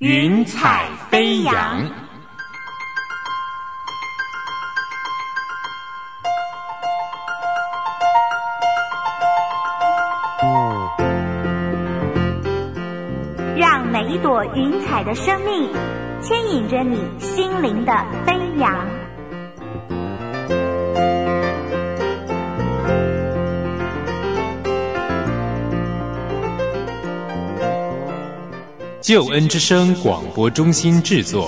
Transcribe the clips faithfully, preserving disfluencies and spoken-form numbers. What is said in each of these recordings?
云彩飞扬。 让每一朵云彩的生命牵引着你心灵的飞扬。 救恩之声广播中心制作。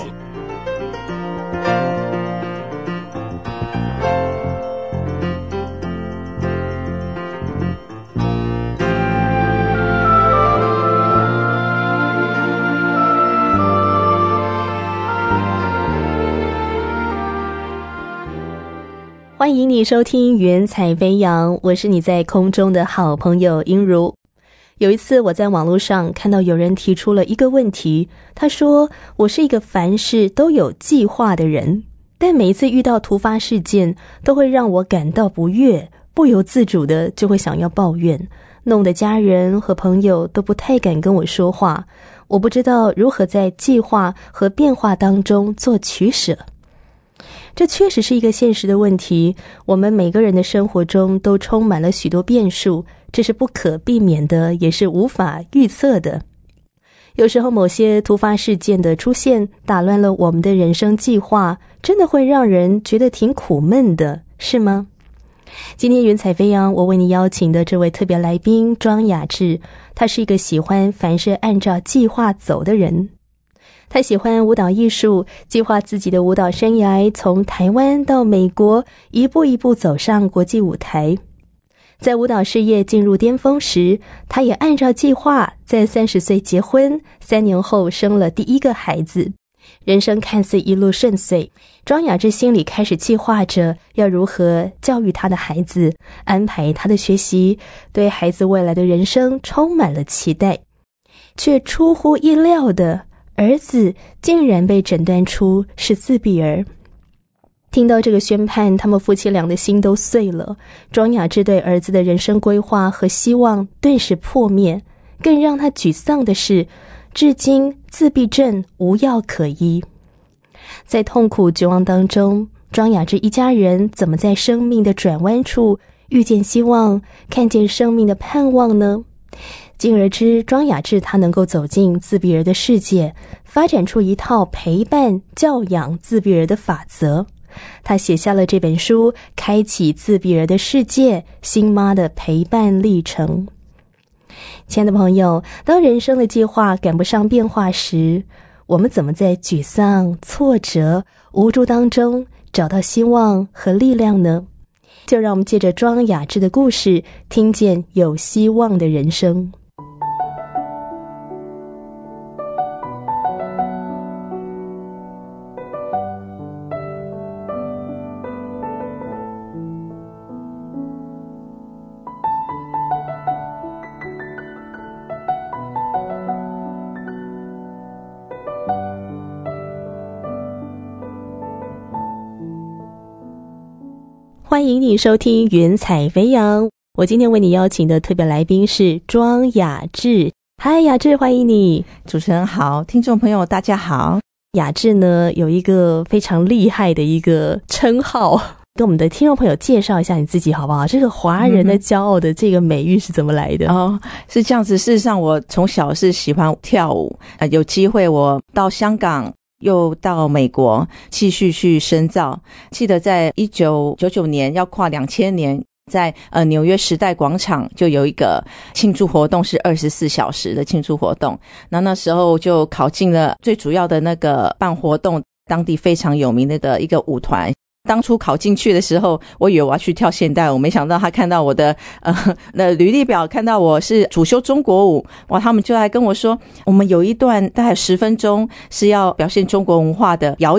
欢迎你收听云彩飞扬，我是你在空中的好朋友英如。有一次我在网络上看到有人提出了一个问题，他说我是一个凡事都有计划的人，但每一次遇到突发事件都会让我感到不悦，不由自主的就会想要抱怨，弄得家人和朋友都不太敢跟我说话。我不知道如何在计划和变化当中做取舍。这确实是一个现实的问题，我们每个人的生活中都充满了许多变数，这是不可避免的，也是无法预测的。有时候某些突发事件的出现打乱了我们的人生计划，真的会让人觉得挺苦闷的，是吗？今天云彩飞扬，我为你邀请的这位特别来宾庄雅致，他是一个喜欢凡事按照计划走的人。他喜欢舞蹈艺术，计划自己的舞蹈生涯从台湾到美国，一步一步走上国际舞台。在舞蹈事业进入巅峰时，他也按照计划在三十岁结婚，三年后生了第一个孩子。人生看似一路顺遂，庄雅致心里开始计划着要如何教育他的孩子，安排他的学习，对孩子未来的人生充满了期待。却出乎意料的，儿子竟然被诊断出是自闭儿。听到这个宣判，他们夫妻俩的心都碎了。庄雅致对儿子的人生规划和希望顿时破灭。更让他沮丧的是，至今自闭症无药可医。在痛苦绝望当中，庄雅致一家人怎么在生命的转弯处遇见希望，看见生命的盼望呢？进而知庄雅致他能够走进自闭儿的世界，发展出一套陪伴教养自闭儿的法则。他写下了这本书，开启自闭儿的世界，新妈的陪伴历程。亲爱的朋友，当人生的计划赶不上变化时，我们怎么在沮丧、挫折、无助当中找到希望和力量呢？就让我们借着庄雅致的故事，听见有希望的人生。欢迎你收听云彩飞扬，我今天为你邀请的特别来宾是庄雅致。嗨，雅致，欢迎你。 主持人好，听众朋友大家好。 雅致呢有一个非常厉害的一个称号，跟我们的听众朋友介绍一下你自己好不好？这个华人的骄傲的这个美誉是怎么来的？ 哦，是这样子。事实上我从小是喜欢跳舞，呃、有机会我到香港又到美国继续去深造。记得在一九九九年要跨两千年，在呃纽约时代广场就有一个庆祝活动，是二十四小时的庆祝活动。那那时候就考进了最主要的那个办活动当地非常有名的一个舞团。当初考进去的时候，我以为我要去跳现代舞，没想到他看到我的呃那履历表，看到我是主修中国舞，哇，他们就来跟我说，我们有一段大概十分钟是要表现中国文化的表演，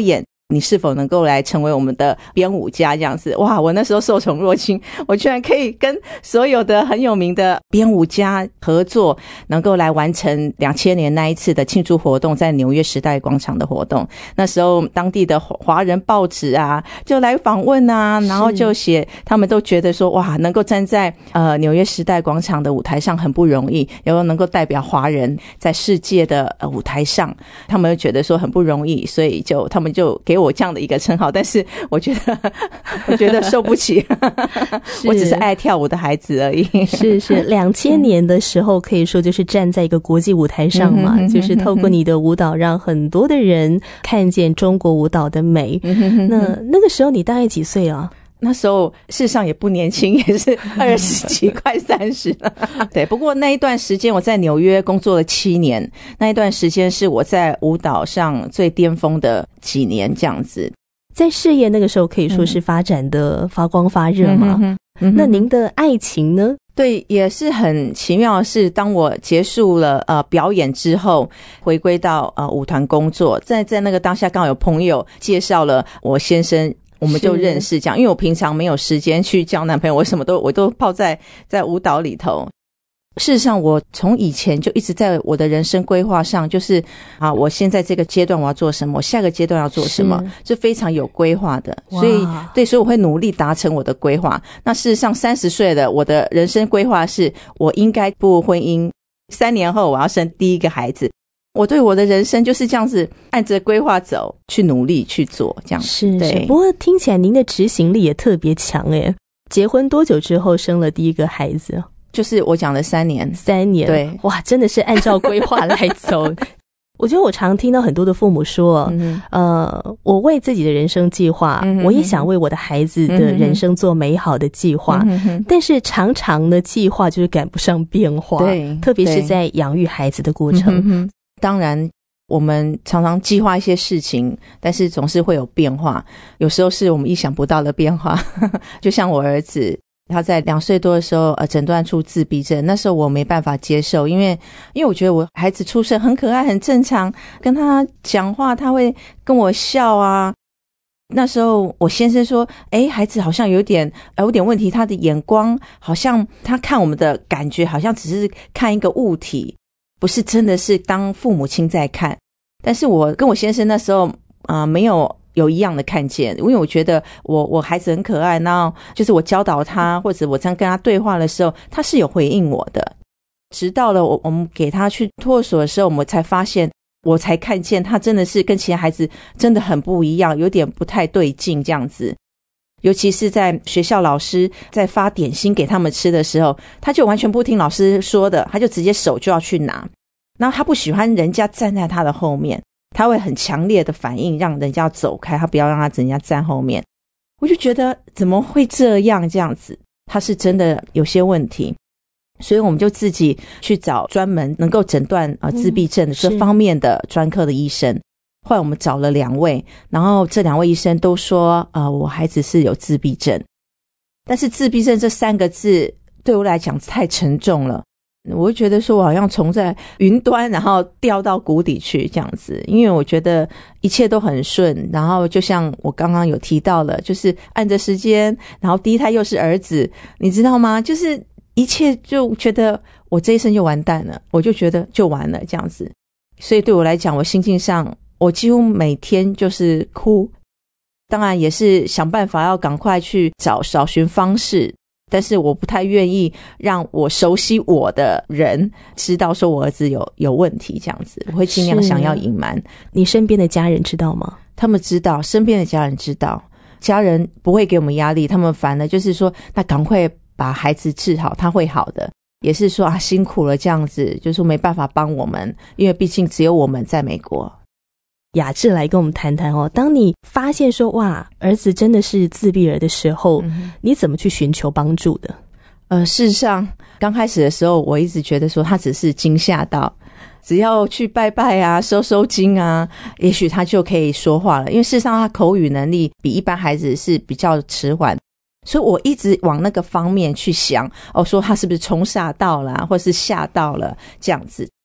你是否能够来成为我们的编舞家这样子。哇，我那时候受宠若惊，我居然可以跟所有的很有名的编舞家合作，能够来完成两千年那一次的庆祝活动，在纽约时代广场的活动。那时候当地的华人报纸啊就来访问啊，然后就写他们都觉得说哇，能够站在呃纽约时代广场的舞台上很不容易，然后能够代表华人在世界的、呃、舞台上，他们就觉得说很不容易，所以就他们就给我这样的一个称号。但是我觉得我觉得受不起我只是爱跳舞的孩子而已。 是是，两千年的时候可以说就是站在一个国际舞台上嘛、嗯、就是透过你的舞蹈让很多的人看见中国舞蹈的美、嗯、那那个时候你大概几岁啊？ 那时候事实上也不年轻，也是二十几快三十了对，不过那一段时间我在纽约工作了七年，那一段时间是我在舞蹈上最巅峰的几年这样子。 在事业那个时候可以说是发展的发光发热嘛、嗯嗯、那您的爱情呢？ 对，也是很奇妙的是，当我结束了呃表演之后，回归到呃舞团工作，在在那个当下刚好有朋友介绍了我先生，我们就认识这样。因为我平常没有时间去交男朋友，我什么都我都泡在在舞蹈里头。事实上我从以前就一直在我的人生规划上，就是啊，我现在这个阶段我要做什么，我下个阶段要做什么，是非常有规划的。所以对，所以我会努力达成我的规划。那事实上三十岁的我的人生规划是我应该步入婚姻，三年后我要生第一个孩子。我对我的人生就是这样子按着规划走，去努力去做这样。 是是，不过听起来您的执行力也特别强耶。结婚多久之后生了第一个孩子？ 就是我讲的三年。 三年，对，哇，真的是按照规划来走我觉得我常听到很多的父母说、嗯、呃，我为自己的人生计划、嗯、我也想为我的孩子的人生做美好的计划、嗯、但是常常的计划就是赶不上变化，对，特别是在养育孩子的过程、 嗯、当然我们常常计划一些事情，但是总是会有变化，有时候是我们意想不到的变化就像我儿子他在两岁多的时候呃，诊断出自闭症，那时候我没办法接受，因为因为我觉得我孩子出生很可爱很正常，跟他讲话他会跟我笑啊。那时候我先生说诶，孩子好像有点有点问题，他的眼光好像他看我们的感觉好像只是看一个物体，不是真的是当父母亲在看。但是我跟我先生那时候呃没有有一样的看见，因为我觉得我我孩子很可爱，然后就是我教导他或者我这样跟他对话的时候，他是有回应我的。直到了我我们给他去托所的时候，我们才发现，我才看见他真的是跟其他孩子真的很不一样，有点不太对劲这样子。尤其是在学校老师在发点心给他们吃的时候，他就完全不听老师说的，他就直接手就要去拿，然后他不喜欢人家站在他的后面，他会很强烈的反应让人家走开，他不要让他人家站后面。我就觉得怎么会这样这样子，他是真的有些问题。所以我们就自己去找专门能够诊断呃自闭症的这方面的专科的医生、嗯、后来我们找了两位，然后这两位医生都说呃我孩子是有自闭症。但是自闭症这三个字对我来讲太沉重了，我会觉得说我好像从在云端然后掉到谷底去这样子。因为我觉得一切都很顺，然后就像我刚刚有提到了，就是按着时间，然后第一胎又是儿子，你知道吗，就是一切就觉得我这一生就完蛋了，我就觉得就完了这样子。所以对我来讲，我心境上我几乎每天就是哭，当然也是想办法要赶快去找找寻方式，但是我不太愿意让我熟悉我的人知道说我儿子有有问题这样子，我会尽量想要隐瞒。 你身边的家人知道吗？ 他们知道，身边的家人知道，家人不会给我们压力，他们反而就是说那赶快把孩子治好，他会好的，也是说啊辛苦了这样子，就是说没办法帮我们，因为毕竟只有我们在美国。 雅致来跟我们谈谈哦，当你发现说哇儿子真的是自闭儿的时候、嗯、你怎么去寻求帮助的？ 呃，事实上刚开始的时候我一直觉得说他只是惊吓到，只要去拜拜啊收收经啊，也许他就可以说话了，因为事实上他口语能力比一般孩子是比较迟缓，所以我一直往那个方面去想，哦，说他是不是冲煞到了或是吓到了这样子。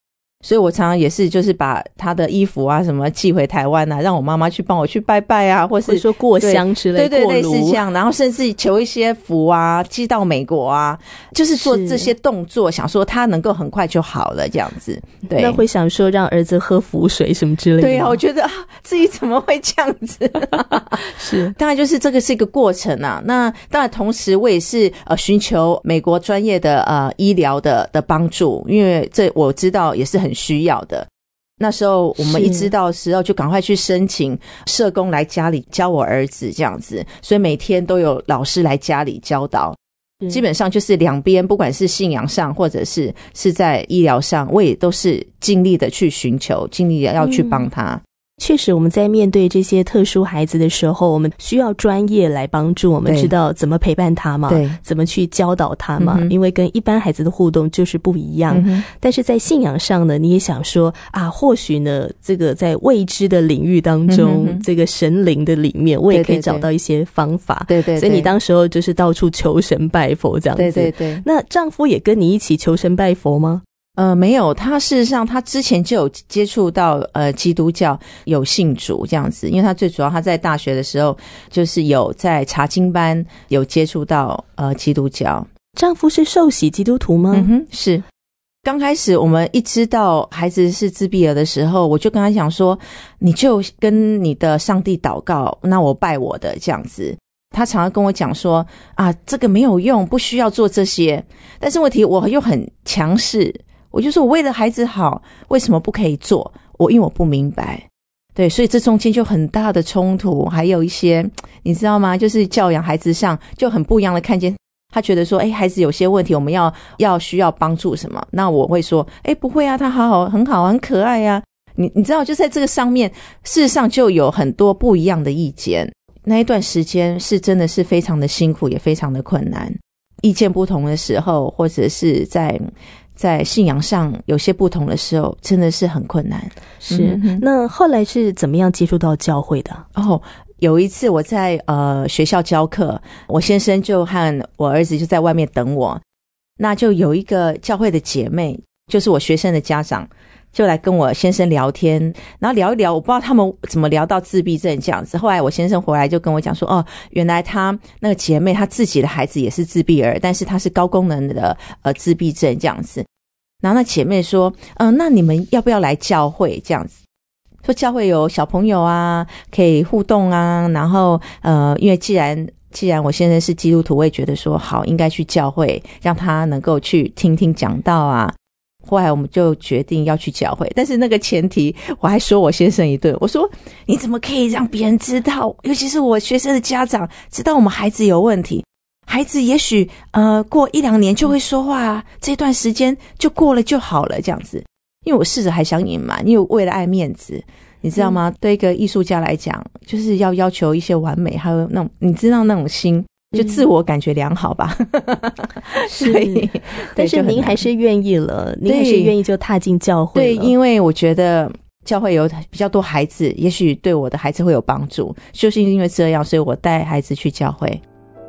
所以我常常也是就是把他的衣服啊什么寄回台湾啊，让我妈妈去帮我去拜拜啊，或是或者说过香之类， 对对对，类过炉似这样，然后甚至求一些福啊寄到美国啊，就是做这些动作，想说他能够很快就好了这样子。对， 那会想说让儿子喝符水什么之类的。 对啊，我觉得啊自己怎么会这样子是， 当然就是这个是一个过程啊。那当然同时我也是呃寻求美国专业的呃医疗的的帮助，因为这我知道也是很需要的。那时候我们一知道的时候就赶快去申请社工来家里教我儿子这样子，所以每天都有老师来家里教导，基本上就是两边不管是信仰上或者是是在医疗上，我也都是尽力的去寻求，尽力的要去帮他。嗯， 确实我们在面对这些特殊孩子的时候，我们需要专业来帮助我们知道怎么陪伴他嘛，对，怎么去教导他嘛，嗯，因为跟一般孩子的互动就是不一样，嗯，但是在信仰上呢，你也想说啊，或许呢这个在未知的领域当中，嗯，这个神灵的里面我也可以找到一些方法，对对对，所以你当时候就是到处求神拜佛这样子。对对对。那丈夫也跟你一起求神拜佛吗？ 呃，没有，他事实上他之前就有接触到呃基督教，有信主这样子，因为他最主要他在大学的时候就是有在查经班有接触到呃基督教。 丈夫是受洗基督徒吗？ 嗯哼，是。刚开始我们一知道孩子是自闭儿的时候，我就跟他讲说，你就跟你的上帝祷告，那我拜我的这样子。他常常跟我讲说啊，这个没有用，不需要做这些。但是问题我又很强势，我就说我为了孩子好，为什么不可以做？我因为我不明白，对，所以这中间就很大的冲突，还有一些你知道吗？就是教养孩子上就很不一样的看见。他觉得说，哎，孩子有些问题，我们要要需要帮助什么？那我会说，哎，不会啊，他好好很好很可爱啊。你你知道，就在这个上面，事实上就有很多不一样的意见。那一段时间是真的是非常的辛苦，也非常的困难。意见不同的时候，或者是在在信仰上有些不同的时候，真的是很困难。 是、嗯、那后来是怎么样接触到教会的？ 哦，有一次我在呃学校教课，我先生就和我儿子就在外面等我，那就有一个教会的姐妹，就是我学生的家长，就来跟我先生聊天，然后聊一聊，我不知道他们怎么聊到自闭症这样子。后来我先生回来就跟我讲说，哦，原来他那个姐妹她自己的孩子也是自闭儿，但是她是高功能的呃自闭症这样子。然后那姐妹说，嗯、呃，那你们要不要来教会这样子？说教会有小朋友啊，可以互动啊，然后呃，因为既然既然我先生是基督徒，我也觉得说好，应该去教会，让他能够去听听讲道啊。后来我们就决定要去教会，但是那个前提我还说我先生一顿，我说你怎么可以让别人知道，尤其是我学生的家长知道我们孩子有问题，孩子也许呃过一两年就会说话啊，这段时间就过了就好了这样子。因为我试着还想隐瞒，因为为了爱面子，你知道吗、嗯、对一个艺术家来讲，就是要要求一些完美，还有那种你知道那种心，就自我感觉良好吧、嗯、所以但是您还是愿意了，您还是愿意就踏进教会了。 对，因为我觉得教会有比较多孩子，也许对我的孩子会有帮助，就是因为这样，所以我带孩子去教会。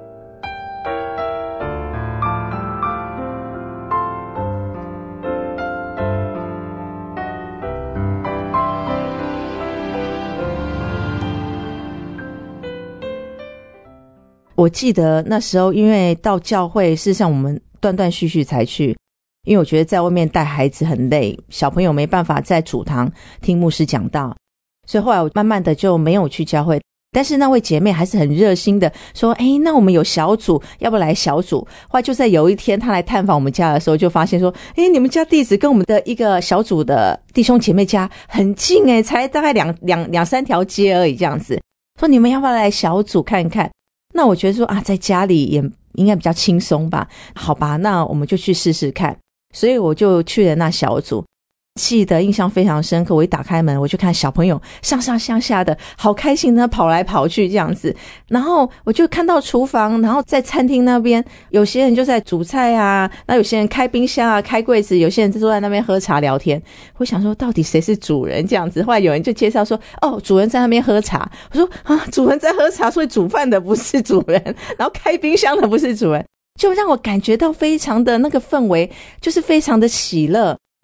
我记得那时候因为到教会，事实上我们断断续续才去，因为我觉得在外面带孩子很累，小朋友没办法在主堂听牧师讲道，所以后来我慢慢的就没有去教会。但是那位姐妹还是很热心的说，诶，那我们有小组，要不来小组？后来就在有一天她来探访我们家的时候，就发现说，诶，你们家地址跟我们的一个小组的弟兄姐妹家很近诶，才大概两两两三条街而已这样子，说你们要不要来小组看看？那我觉得说啊，在家里也应该比较轻松吧，好吧，那我们就去试试看。所以我就去了那小组，记得印象非常深刻。我一打开门，我就看小朋友上上下下的好开心的跑来跑去这样子，然后我就看到厨房，然后在餐厅那边有些人就在煮菜啊，那有些人开冰箱啊，开柜子，有些人就在那边喝茶聊天。我想说到底谁是主人这样子，后来有人就介绍说，哦，主人在那边喝茶。我说啊，主人在喝茶，所以煮饭的不是主人，然后开冰箱的不是主人，就让我感觉到非常的那个氛围就是非常的喜乐。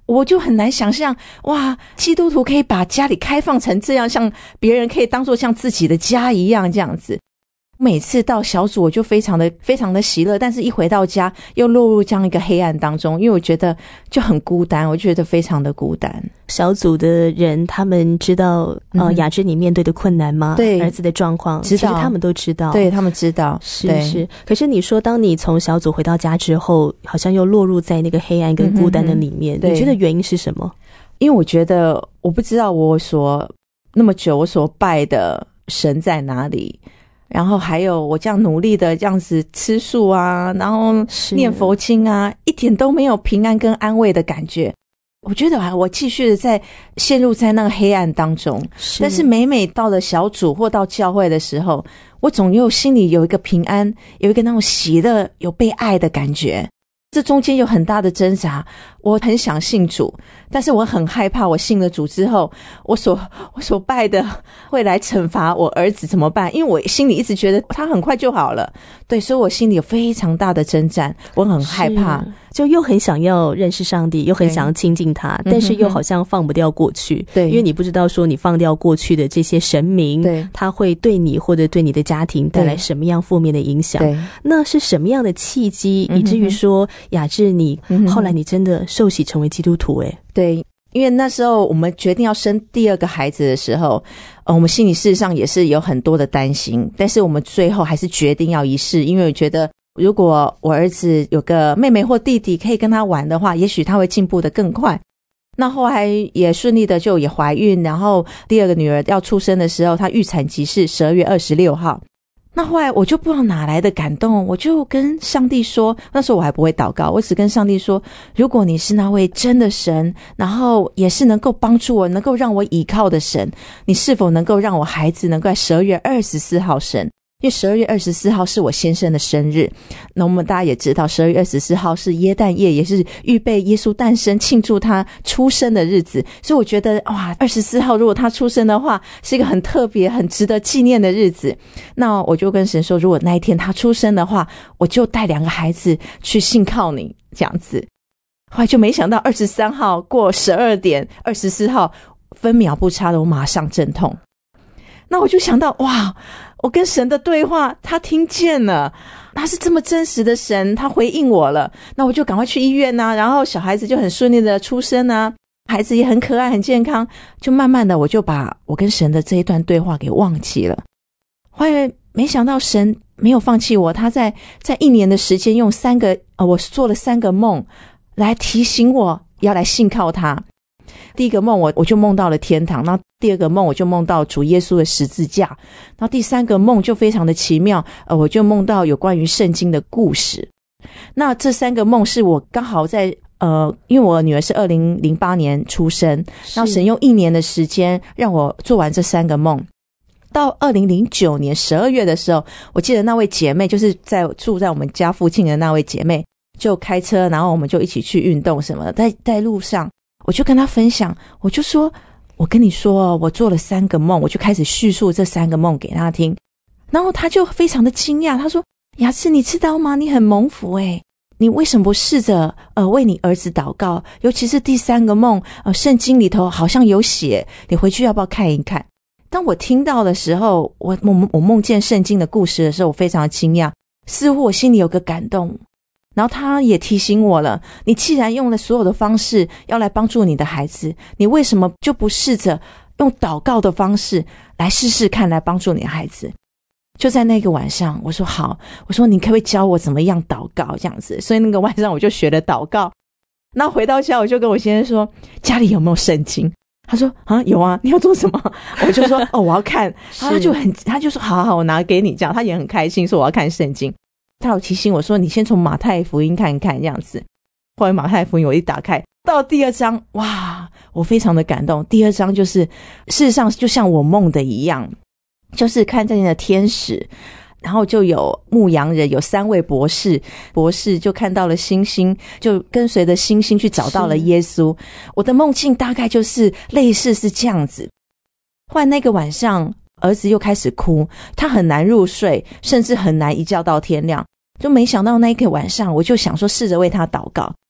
我就很难想象，哇，基督徒可以把家里开放成这样，像别人可以当作像自己的家一样这样子。每次到小组我就非常的非常的喜乐，但是一回到家又落入这样一个黑暗当中，因为我觉得就很孤单，我觉得非常的孤单。 小组的人他们知道呃雅芝你面对的困难吗？对，儿子的状况知道，其实他们都知道， 对，他们知道， 是是。可是你说当你从小组回到家之后，好像又落入在那个黑暗跟孤单的里面，嗯、你觉得原因是什么？ 因为我觉得我不知道我所那么久我所拜的神在哪里，然后还有我这样努力的这样子吃素啊，然后念佛经啊，一点都没有平安跟安慰的感觉。我觉得啊，我继续的在陷入在那个黑暗当中，是但是每每到了小组或到教会的时候，我总有心里有一个平安，有一个那种喜乐，有被爱的感觉。这中间有很大的挣扎，我很想信主，但是我很害怕我信了主之后，我所我所拜的会来惩罚我儿子怎么办？因为我心里一直觉得他很快就好了，对，所以我心里有非常大的征战，我很害怕， 就又很想要认识上帝，又很想要亲近他，但是又好像放不掉过去，对，因为你不知道说你放掉过去的这些神明，对，他会对你或者对你的家庭带来什么样负面的影响？对，那是什么样的契机，以至于说雅芝你后来你真的受洗成为基督徒？诶， 对，因为那时候我们决定要生第二个孩子的时候，呃，我们心里事实上也是有很多的担心，但是我们最后还是决定要一试，因为我觉得如果我儿子有个妹妹或弟弟可以跟他玩的话，也许他会进步得更快。那后来也顺利的就也怀孕，然后第二个女儿要出生的时候，她预产期是十二月二十六号。那后来我就不知道哪来的感动，我就跟上帝说，那时候我还不会祷告，我只跟上帝说，如果你是那位真的神，然后也是能够帮助我，能够让我倚靠的神，你是否能够让我孩子能够在十二月二十四号生？因为十二月二十四号是我先生的生日，那我们大家也知道十二月二十四号是耶诞夜，也是预备耶稣诞生庆祝他出生的日子，所以我觉得哇，二十四号如果他出生的话是一个很特别很值得纪念的日子。那我就跟神说，如果那一天他出生的话，我就带两个孩子去信靠你这样子。后来就没想到二十三号过十二点，二十四号分秒不差的我马上阵痛。那我就想到，哇，我跟神的对话他听见了，他是这么真实的神，他回应我了。那我就赶快去医院啊，然后小孩子就很顺利的出生啊，孩子也很可爱很健康，就慢慢的我就把我跟神的这一段对话给忘记了。后来没想到神没有放弃我，他在在一年的时间用三个呃，我做了三个梦来提醒我要来信靠他。第一个梦我我就梦到了天堂，然后第二个梦我就梦到主耶稣的十字架，然后第三个梦就非常的奇妙，呃，我就梦到有关于圣经的故事。那这三个梦是我刚好在呃，因为我女儿是二零零八年出生，然后神用一年的时间让我做完这三个梦。到二零零九年十二月的时候，我记得那位姐妹就是在住在我们家附近的那位姐妹就开车，然后我们就一起去运动什么的，在在路上我就跟她分享，我就说我跟你说我做了三个梦，我就开始叙述这三个梦给她听。然后她就非常的惊讶，她说雅芝你知道吗，你很蒙福诶，你为什么不试着呃为你儿子祷告，尤其是第三个梦呃圣经里头好像有写，你回去要不要看一看。当我听到的时候，我我我梦见圣经的故事的时候，我非常的惊讶，似乎我心里有个感动。然后他也提醒我了，你既然用了所有的方式要来帮助你的孩子，你为什么就不试着用祷告的方式来试试看，来帮助你的孩子。就在那个晚上我说好，我说你可不可以教我怎么样祷告这样子。所以那个晚上我就学了祷告。那回到家我就跟我先生说，家里有没有圣经？他说啊有啊，你要做什么？我就说哦我要看。然后他就很他就说好好我拿给你这样，他也很开心说我要看圣经。他有提醒我说你先从马太福音看一看这样子。后来马太福音我一打开到第二章，哇我非常的感动。第二章就是事实上就像我梦的一样，就是看见的天使，然后就有牧羊人，有三位博士，博士就看到了星星，就跟随着星星去找到了耶稣。我的梦境大概就是类似是这样子。后来那个晚上儿子又开始哭，他很难入睡，甚至很难一觉到天亮。就没想到那个晚上我就想说试着为他祷告。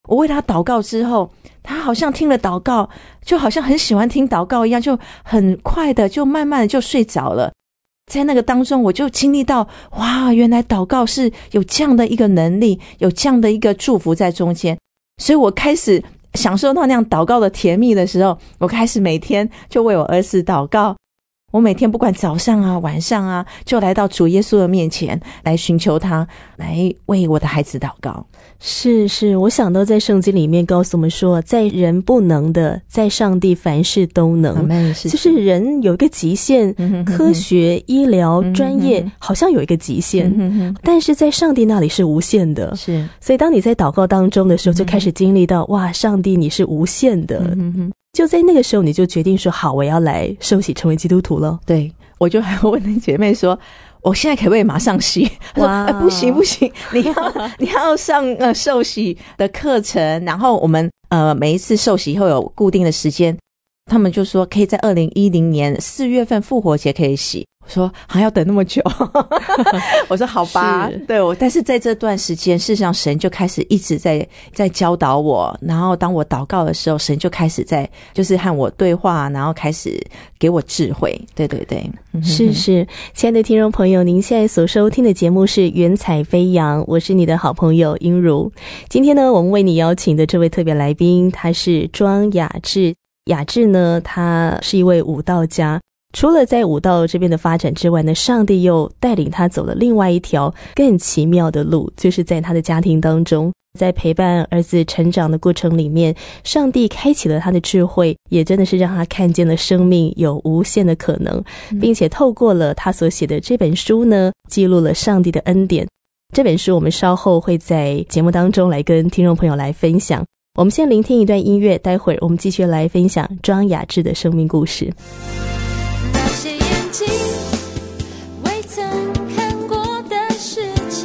我为他祷告之后，他好像听了祷告，就好像很喜欢听祷告一样，就很快的就慢慢的就睡着了。在那个当中，我就经历到，哇，原来祷告是有这样的一个能力，有这样的一个祝福在中间。所以我开始享受到那样祷告的甜蜜的时候，我开始每天就为我儿子祷告。我每天不管早上啊晚上啊，就来到主耶稣的面前，来寻求他，来为我的孩子祷告。 是是，我想到在圣经里面告诉我们说，在人不能的，在上帝凡事都能。就是人有一个极限，嗯、科学、医疗、嗯、专业好像有一个极限、嗯、但是在上帝那里是无限的。是，所以当你在祷告当中的时候，就开始经历到、嗯、哇，上帝你是无限的。嗯，就在那个时候你就决定说，好，我要来受洗成为基督徒了。 对，我就还问那姐妹说，我现在可不可以马上洗？她说、呃、不行不行，你要你要上呃受洗的课程，然后我们呃每一次受洗以后有固定的时间，他们就说可以在二零一零年四月份复活节可以洗。我说还要等那么久我说好吧，对，我但是在这段时间，事实上神就开始一直在在教导我，然后当我祷告的时候，神就开始在就是和我对话，然后开始给我智慧。对对对， 是是，亲爱的听众朋友，您现在所收听的节目是云彩飞扬，我是你的好朋友英如。今天呢，我们为你邀请的这位特别来宾，他是庄雅智。雅智呢，他是一位舞蹈家，除了在舞蹈这边的发展之外呢，上帝又带领他走了另外一条更奇妙的路，就是在他的家庭当中，在陪伴儿子成长的过程里面，上帝开启了他的智慧，也真的是让他看见了生命有无限的可能，并且透过了他所写的这本书呢，记录了上帝的恩典。这本书我们稍后会在节目当中来跟听众朋友来分享。我们先聆听一段音乐，待会儿我们继续来分享庄雅智的生命故事。 那些眼睛未曾看过的事情，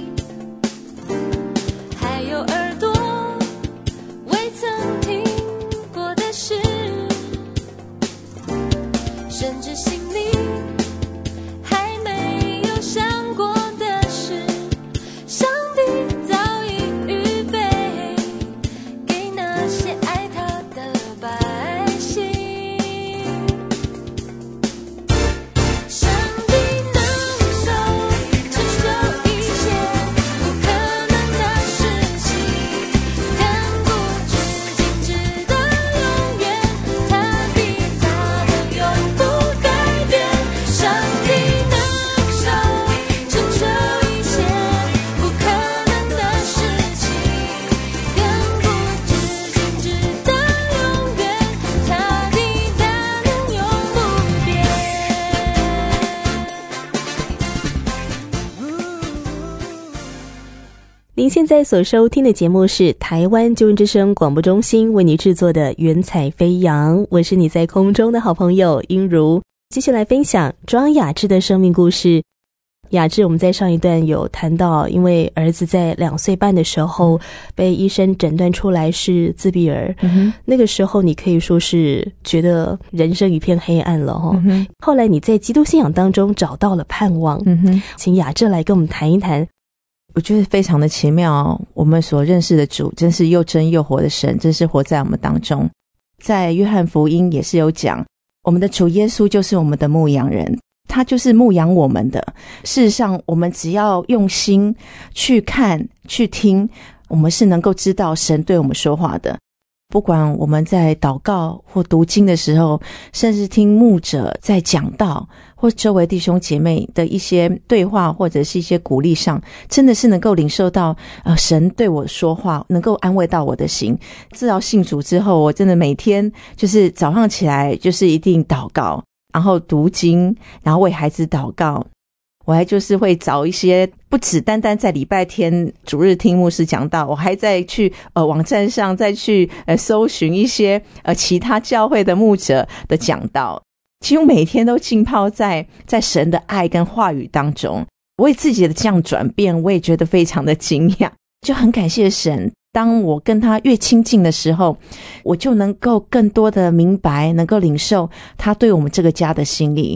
还有耳朵未曾听过的事，甚至心里还没有想过的事，上帝早已预备给那些爱他的百姓。上帝能手承受一切不可能的事情，看不知禁止的永远，他必他能永不改变。上帝能手承受一切不可能的事情，看不知禁止的永远，他必他能永不变。 您现在所收听的节目是台湾救恩之声广播中心为你制作的云彩飞扬，我是你在空中的好朋友英如，继续来分享庄雅智的生命故事。雅智，我们在上一段有谈到，因为儿子在两岁半的时候被医生诊断出来是自闭儿、嗯、那个时候你可以说是觉得人生一片黑暗了、哦嗯、后来你在基督信仰当中找到了盼望、嗯、请雅智来跟我们谈一谈。 我觉得非常的奇妙，我们所认识的主真是又真又活的神，真是活在我们当中。在约翰福音也是有讲，我们的主耶稣就是我们的牧羊人，他就是牧养我们的。事实上我们只要用心去看去听，我们是能够知道神对我们说话的。不管我们在祷告或读经的时候，甚至听牧者在讲道，或周围弟兄姐妹的一些对话，或者是一些鼓励上，真的是能够领受到呃神对我说话，能够安慰到我的心。自从信主之后，我真的每天就是早上起来就是一定祷告，然后读经，然后为孩子祷告。我还就是会找一些不只单单在礼拜天主日听牧师讲道，我还在去呃网站上再去呃搜寻一些呃其他教会的牧者的讲道，几乎每天都浸泡在在神的爱跟话语当中。为自己的这样转变，我也觉得非常的惊讶，就很感谢神。当我跟他越亲近的时候，我就能够更多的明白，能够领受他对我们这个家的心意。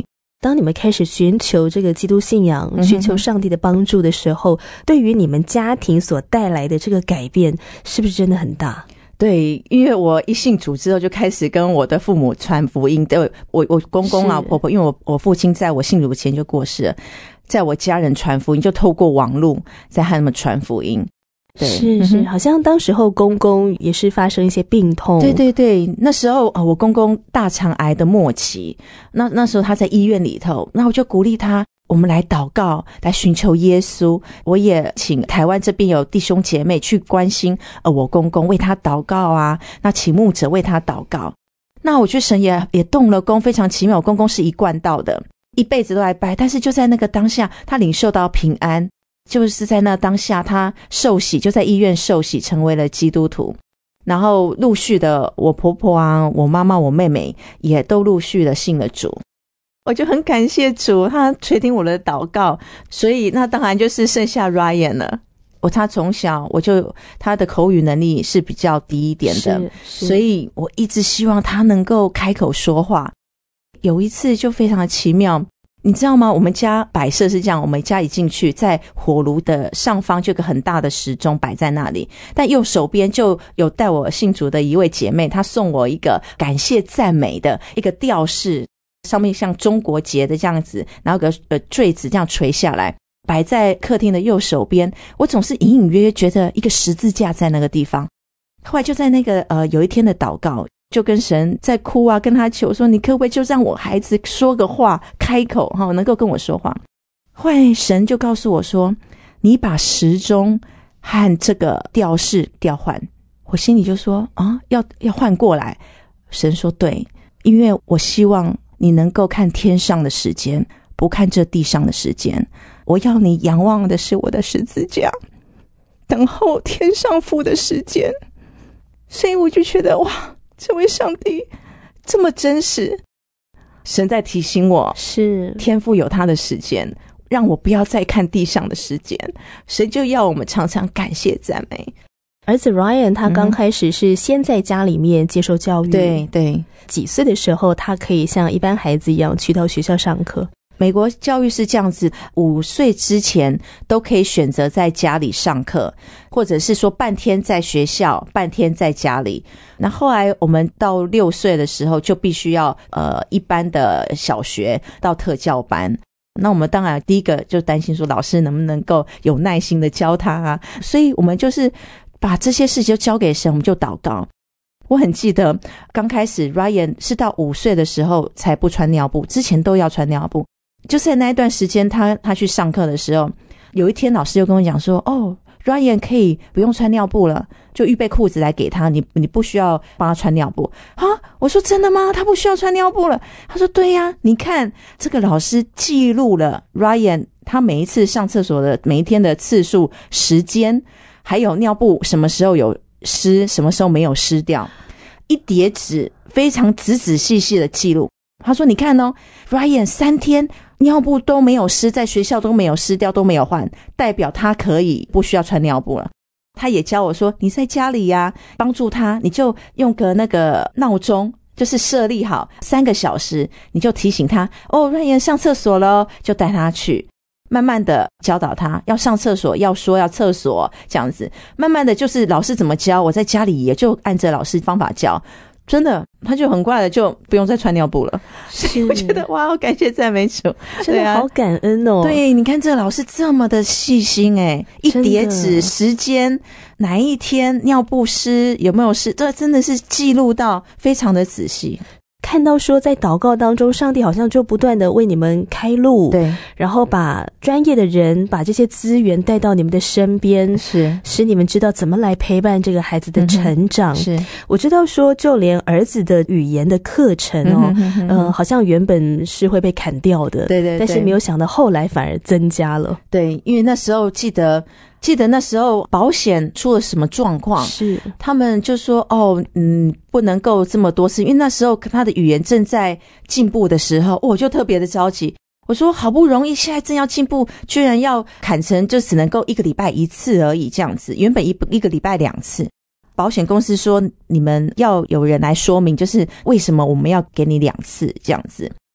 当你们开始寻求这个基督信仰， 嗯哼哼寻求上帝的帮助的时候，对于你们家庭所带来的这个改变，是不是真的很大？ 对，因为我一信主之后就开始跟我的父母传福音，对，我我公公啊婆婆，因为我我父亲在我信主前就过世了，在我家人传福音，就透过网络在和他们传福音。对， 是是，好像当时候公公也是发生一些病痛。 对对对，那时候啊，我公公大肠癌的末期，那那时候他在医院里头，那我就鼓励他，我们来祷告，来寻求耶稣。我也请台湾这边有弟兄姐妹去关心呃我公公，为他祷告啊，那请牧者为他祷告。那我觉得神也也动了工，非常奇妙。我公公是一贯道的，一辈子都来拜，但是就在那个当下，他领受到平安。就是在那当下他受洗，就在医院受洗成为了基督徒，然后陆续的我婆婆啊，我妈妈我妹妹也都陆续的信了主。我就很感谢主，他垂听我的祷告。所以那当然就是剩下 Ryan 了。我他从小我就他的口语能力是比较低一点的，所以我一直希望他能够开口说话。有一次就非常的奇妙，你知道吗？我们家摆设是这样，我们家一进去，在火炉的上方就有个很大的时钟摆在那里，但右手边就有带我信主的一位姐妹，她送我一个感谢赞美的一个吊饰，上面像中国结的这样子，然后有个呃坠子这样垂下来，摆在客厅的右手边。我总是隐隐约约觉得一个十字架在那个地方。后来就在那个呃有一天的祷告，就跟神在哭啊，跟他求说，你可不可以就让我孩子说个话，开口哈，能够跟我说话。后来神就告诉我说，你把时钟和这个吊饰调换。我心里就说啊，要要换过来。神说对，因为我希望你能够看天上的时间，不看这地上的时间。我要你仰望的是我的十字架，等候天上父的时间。所以我就觉得哇，这位上帝这么真实，神在提醒我， 是天父有他的时间，让我不要再看地上的时间，神就要我们常常感谢赞美。 儿子 Ryan 他刚开始是先在家里面接受教育， 对对， 几岁的时候他可以像一般孩子一样去到学校上课？ 美国教育是这样子，五岁之前都可以选择在家里上课，或者是说半天在学校，半天在家里。那后来我们到六岁的时候就必须要呃一般的小学到特教班。那我们当然第一个就担心说老师能不能够有耐心的教他啊，所以我们就是把这些事情就交给神，我们就祷告。我很记得刚开始 Ryan 是到五岁的时候才不穿尿布，之前都要穿尿布。就是在那一段时间他他去上课的时候，有一天老师就跟我讲说，哦 Ryan 可以不用穿尿布了，就预备裤子来给他，你你不需要帮他穿尿布啊。我说真的吗？他不需要穿尿布了？他说对呀、啊，你看这个老师记录了 Ryan 他每一次上厕所的每一天的次数、时间，还有尿布什么时候有湿，什么时候没有湿掉，一叠纸非常仔仔细细的记录。他说你看哦 Ryan 三天尿布都没有湿，在学校都没有湿掉，都没有换，代表他可以不需要穿尿布了。他也教我说，你在家里呀、啊，帮助他，你就用个那个闹钟，就是设立好三个小时，你就提醒他，哦 Ryan 上厕所了，就带他去，慢慢的教导他要上厕所，要说要厕所，这样子慢慢的就是老师怎么教，我在家里也就按着老师方法教，真的他就很快的就不用再穿尿布了。所以我觉得哇，感谢赞美主， 真的好感恩哦。 对，你看这个老师这么的细心诶，一叠纸时间哪一天尿布湿有没有湿，这真的是记录到非常的仔细。 看到说在祷告当中，上帝好像就不断的为你们开路， 对， 然后把专业的人把这些资源带到你们的身边， 是使你们知道怎么来陪伴这个孩子的成长、嗯、 是我知道说就连儿子的语言的课程哦、嗯哼哼呃，好像原本是会被砍掉的， 对 对, 对， 但是没有想到后来反而增加了。 对，因为那时候记得记得那时候保险出了什么状况， 是他们就说哦，嗯，不能够这么多次，因为那时候他的语言正在进步的时候，我就特别的着急。我说好不容易现在正要进步，居然要砍成就只能够一个礼拜一次而已，这样子，原本一一个礼拜两次。保险公司说你们要有人来说明，就是为什么我们要给你两次这样子。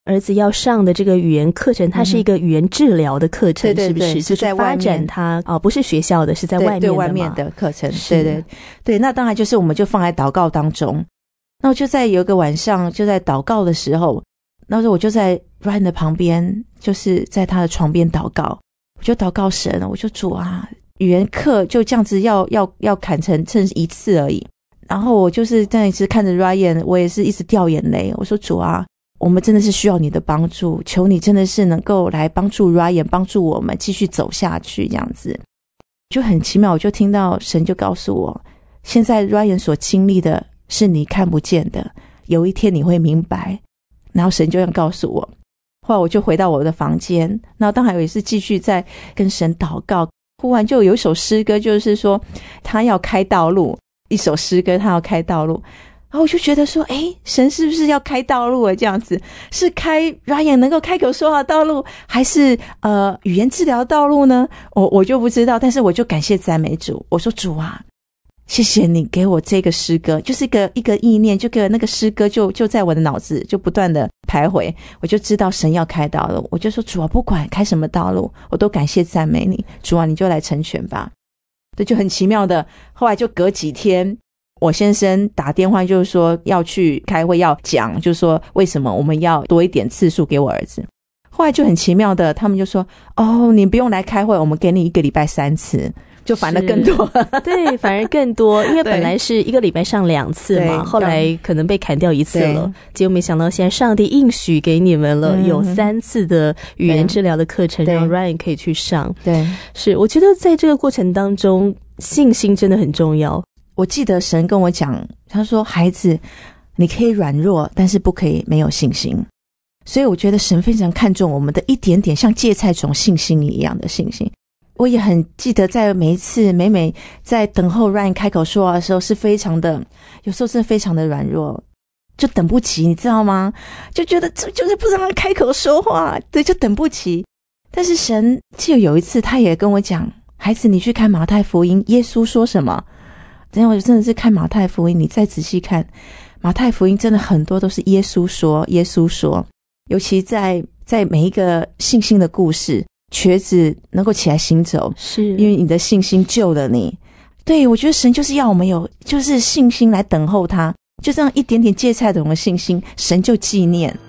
儿子要上的这个语言课程，它是一个语言治疗的课程， 对对对是不是？ 是在外面就是发展它哦，不是学校的，是在外面的对对嘛外面的课程， 是对对对。那当然就是我们就放在祷告当中。那我就在有一个晚上，就在祷告的时候，那时候我就在 Ryan 的旁边，就是在他的床边祷告，我就祷告神，我就主啊，语言课就这样子要要要砍成剩一次而已。然后我就是这样一直看着 Ryan， 我也是一直掉眼泪。我说主啊，我们真的是需要你的帮助，求你真的是能够来帮助 Ryan， 帮助我们继续走下去这样子。就很奇妙，我就听到神就告诉我，现在 Ryan 所经历的是你看不见的，有一天你会明白。然后神就这样告诉我，后来我就回到我的房间，然后当然也是继续在跟神祷告。忽然就有一首诗歌，就是说他要开道路，一首诗歌他要开道路。然后我就觉得说，诶，神是不是要开道路了？这样子是开 Ryan 能够开口说话的道路，还是呃语言治疗的道路呢？我我就不知道，但是我就感谢赞美主。我说主啊，谢谢你给我这个诗歌，就是一个一个意念，就给那个诗歌就就在我的脑子就不断的徘徊，我就知道神要开道路。我就说主啊，不管开什么道路，我都感谢赞美你。主啊，你就来成全吧。这就很奇妙的，后来就隔几天，我先生打电话就是说要去开会，要讲就是说为什么我们要多一点次数给我儿子。后来就很奇妙的，他们就说哦，你不用来开会，我们给你一个礼拜三次，就反而更多。 对，反而更多，因为本来是一个礼拜上两次嘛，后来可能被砍掉一次了，结果没想到现在上帝应许给你们了，有三次的语言治疗的课程，让 Ryan 可以去上。 对， 是，我觉得在这个过程当中，信心真的很重要。 我记得神跟我讲，他说孩子，你可以软弱，但是不可以没有信心。所以我觉得神非常看重我们的一点点像芥菜种信心一样的信心。我也很记得在每一次每每在等候 Ryan 开口说话的时候，是非常的，有时候是非常的软弱，就等不及，你知道吗？就觉得这就是不让他开口说话，对，就等不及。但是神记得有一次他也跟我讲，孩子，你去看马太福音，耶稣说什么？等一下我真的是看马太福音，你再仔细看马太福音，真的很多都是耶稣说，耶稣说，尤其在在每一个信心的故事，瘸子能够起来行走， 是因为你的信心救了你。对，我觉得神就是要我们有就是信心来等候他，就这样一点点芥菜种的信心，神就纪念。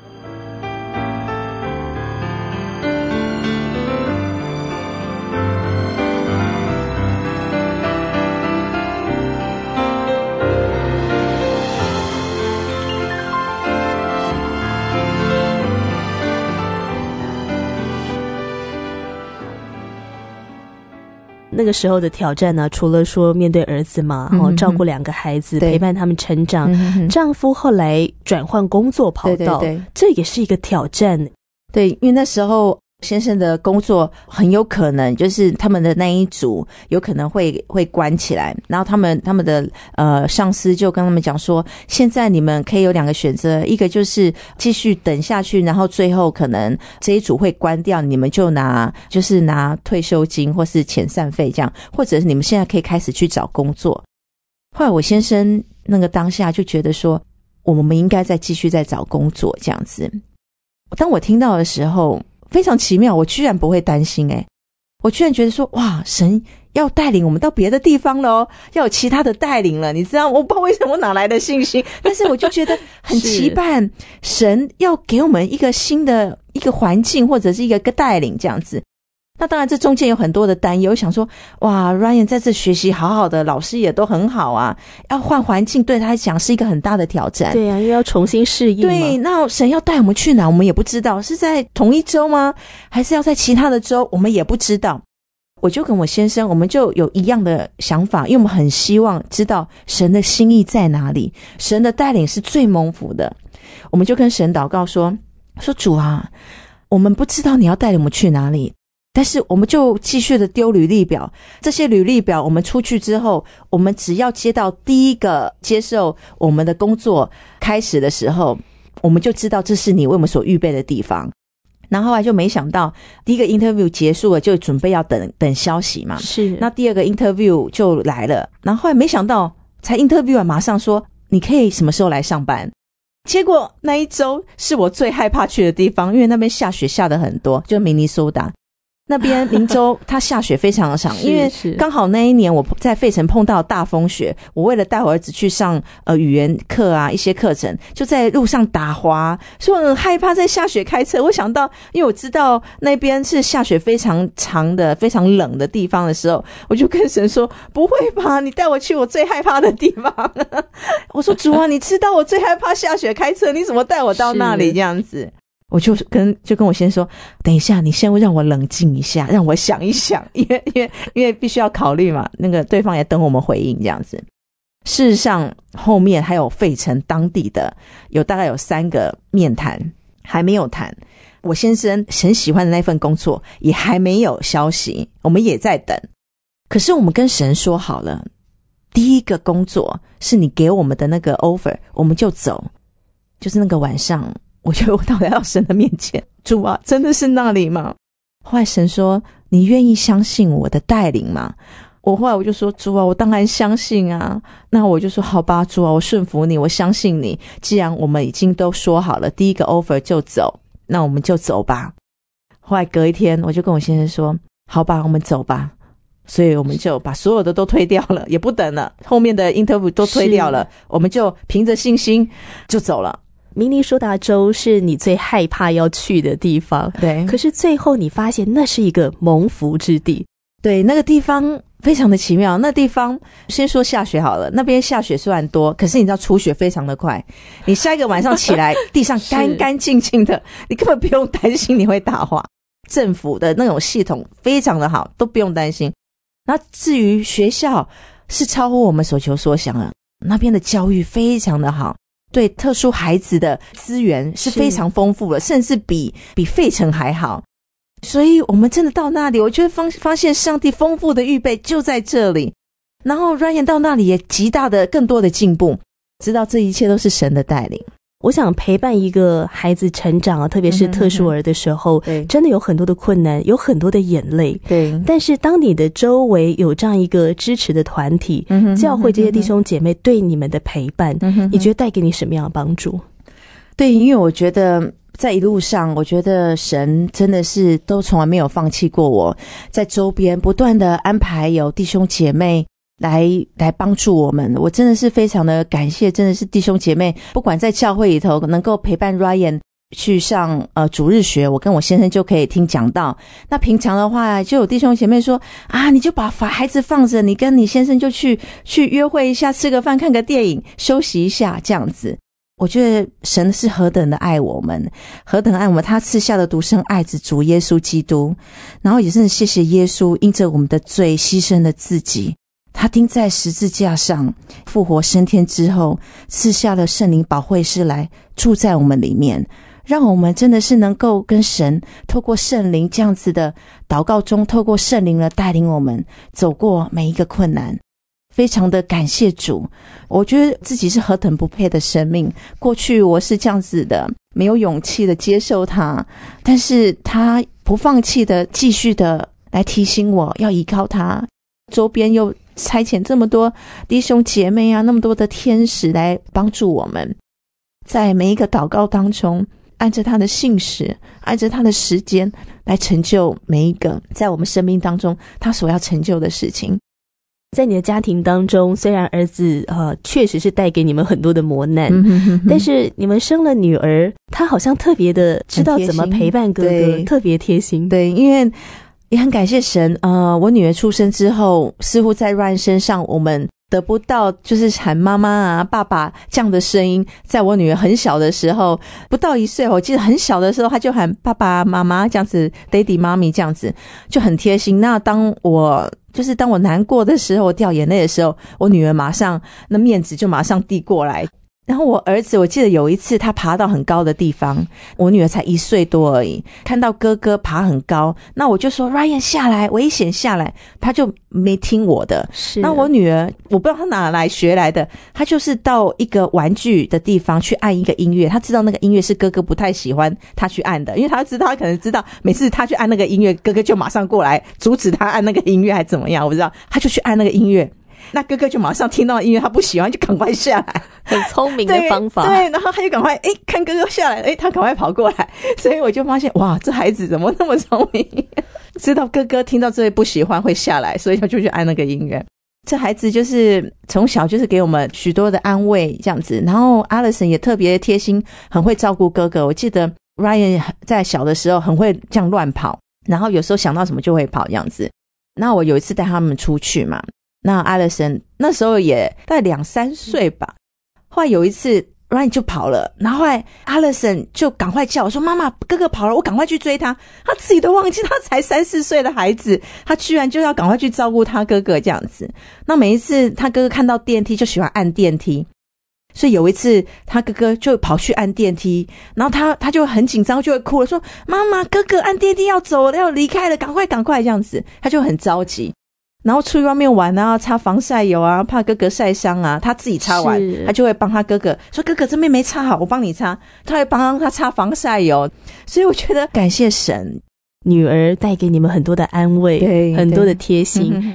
那个时候的挑战呢，除了说面对儿子嘛，然后照顾两个孩子，陪伴他们成长，丈夫后来转换工作跑道， 对对对， 这也是一个挑战。 对，因为那时候先生的工作很有可能就是他们的那一组有可能会会关起来，然后他们他们的呃上司就跟他们讲说，现在你们可以有两个选择，一个就是继续等下去，然后最后可能这一组会关掉，你们就拿就是拿退休金或是遣散费这样，或者是你们现在可以开始去找工作。后来我先生那个当下就觉得说，我们应该再继续再找工作这样子。当我听到的时候非常奇妙，我居然不会担心诶、欸、我居然觉得说，哇，神要带领我们到别的地方了哦，要有其他的带领了，你知道我不知道为什么哪来的信心，但是我就觉得很期盼神要给我们一个新的一个环境或者是一个带领这样子。那当然这中间有很多的担忧，想说哇 Ryan 在这学习好好的，老师也都很好啊，要换环境对他来讲是一个很大的挑战。 对啊，因为要重新适应嘛。 对，那神要带我们去哪我们也不知道，是在同一州吗？还是要在其他的州？我们也不知道。我就跟我先生我们就有一样的想法，因为我们很希望知道神的心意在哪里，神的带领是最蒙福的。我们就跟神祷告说说主啊，我们不知道你要带领我们去哪里，但是我们就继续的丢履历表，这些履历表我们出去之后，我们只要接到第一个接受我们的工作开始的时候，我们就知道这是你为我们所预备的地方。然后后来就没想到第一个 interview 结束了，就准备要等等消息嘛， 是， 那第二个 interview 就来了，然后后来没想到才 interview 完马上说你可以什么时候来上班。 结果那一周是我最害怕去的地方，因为那边下雪下得很多，就明尼苏达那边明州它下雪非常的长，因为刚好那一年我在费城碰到大风雪，我为了带我儿子去上呃语言课啊一些课程，就在路上打滑，所以我很害怕在下雪开车。我想到因为我知道那边是下雪非常长的非常冷的地方的时候，我就跟神说不会吧，你带我去我最害怕的地方我说主啊，你知道我最害怕下雪开车，你怎么带我到那里这样子。我就跟就跟我先生说，等一下，你先让我冷静一下，让我想一想，因为因为因为必须要考虑嘛，那个对方也等我们回应这样子。事实上，后面还有费城当地的有大概有三个面谈还没有谈，我先生很喜欢的那份工作也还没有消息，我们也在等。可是我们跟神说好了，第一个工作是你给我们的那个 offer， 我们就走。就是那个晚上。我觉得我到来到神的面前，主啊，真的是那里吗？后来神说，你愿意相信我的带领吗？我后来我就说，主啊，我当然相信啊。那我就说，好吧，主啊，我顺服你，我相信你。既然我们已经都说好了，第一个 offer 就走，那我们就走吧。后来隔一天，我就跟我先生说，好吧，我们走吧。所以我们就把所有的都推掉了，也不等了，后面的 interview 都推掉了，我们就凭着信心就走了。 明尼苏达州是你最害怕要去的地方， 对。 可是最后你发现那是一个蒙福之地， 对，那个地方非常的奇妙。那地方先说下雪好了，那边下雪虽然多，可是你知道除雪非常的快，你下一个晚上起来地上干干净净的，你根本不用担心你会打滑。政府的那种系统非常的好，都不用担心。那至于学校是超乎我们所求所想的，那边的教育非常的好，对特殊孩子的资源是非常丰富的，甚至比比费城还好。所以我们真的到那里，我觉得发发现上帝丰富的预备就在这里。然后 Ryan 到那里也极大的更多的进步，知道这一切都是神的带领。 我想陪伴一个孩子成长啊，特别是特殊儿的时候， 嗯、 真的有很多的困难，有很多的眼泪。 对， 但是当你的周围有这样一个支持的团体，嗯、教会这些弟兄姐妹对你们的陪伴，嗯、你觉得带给你什么样的帮助？ 对，因为我觉得在一路上，我觉得神真的是都从来没有放弃过我，在周边不断的安排有弟兄姐妹来来帮助我们。我真的是非常的感谢，真的是弟兄姐妹不管在教会里头能够陪伴 Ryan 去上呃主日学，我跟我先生就可以听讲道。那平常的话就有弟兄姐妹说啊，你就把孩子放着，你跟你先生就去去约会一下，吃个饭，看个电影，休息一下这样子。我觉得神是何等的爱我们，何等爱我们，他赐下的独生爱子主耶稣基督，然后也真的谢谢耶稣因着我们的罪牺牲了自己，他钉在十字架上复活升天之后，赐下了圣灵保惠师来住在我们里面，让我们真的是能够跟神透过圣灵这样子的祷告中，透过圣灵的带领我们走过每一个困难。非常的感谢主，我觉得自己是何等不配的生命，过去我是这样子的，没有勇气的接受他，但是他不放弃的继续的来提醒我要依靠他，周边又差遣这么多弟兄姐妹啊，那么多的天使来帮助我们，在每一个祷告当中按着他的信使，按着他的时间来成就每一个在我们生命当中他所要成就的事情。 在你的家庭当中，虽然儿子呃确实是带给你们很多的磨难，嗯、哼哼哼但是你们生了女儿，她好像特别的知道怎么陪伴哥哥，特别贴心。 对，因为也很感谢神，呃，我女儿出生之后，似乎在 Ryan 身上，我们得不到就是喊妈妈啊、爸爸这样的声音。在我女儿很小的时候，不到一岁，我记得很小的时候，她就喊爸爸妈妈这样子 ，Daddy 妈咪这样子，就很贴心。那当我就是当我难过的时候，我掉眼泪的时候，我女儿马上那面子就马上递过来。然后我儿子，我记得有一次他爬到很高的地方，我女儿才一岁多而已，看到哥哥爬很高，那我就说 Ryan 下来，危险下来，他就没听我的。 是， 那我女儿我不知道她哪来学来的，她就是到一个玩具的地方去按一个音乐，她知道那个音乐是哥哥不太喜欢她去按的，因为她知道她可能知道每次她去按那个音乐，哥哥就马上过来阻止她按那个音乐还怎么样，我不知道，她就去按那个音乐。 那哥哥就马上听到音乐，他不喜欢就赶快下来， 很聪明的方法。 对，对，然后他就赶快哎看哥哥下来，哎他赶快跑过来，所以我就发现哇，这孩子怎么那么聪明，知道哥哥听到这里不喜欢会下来，所以他就去按那个音乐。这孩子就是从小就是给我们许多的安慰这样子，然后 Allison 也特别贴心，很会照顾哥哥。我记得 Ryan 在小的时候很会这样乱跑，然后有时候想到什么就会跑这样子。那我有一次带他们出去嘛，那 Allison 那时候也大概两三岁吧，后来有一次 Ryan 就跑了，然后后来 Allison 就赶快叫我说妈妈哥哥跑了，我赶快去追他，他自己都忘记他才三四岁的孩子，他居然就要赶快去照顾他哥哥这样子。那每一次他哥哥看到电梯就喜欢按电梯，所以有一次他哥哥就跑去按电梯，然后他他就很紧张，就会哭了，说妈妈哥哥按电梯要走了，要离开了，赶快赶快这样子，他就很着急。然后出去外面玩啊，擦防晒油啊，怕哥哥晒伤啊，他自己擦完他就会帮他哥哥说哥哥这边没擦好，我帮你擦，他会帮他擦防晒油。所以我觉得感谢神， 女儿带给你们很多的安慰， 对， 很多的贴心。 嗯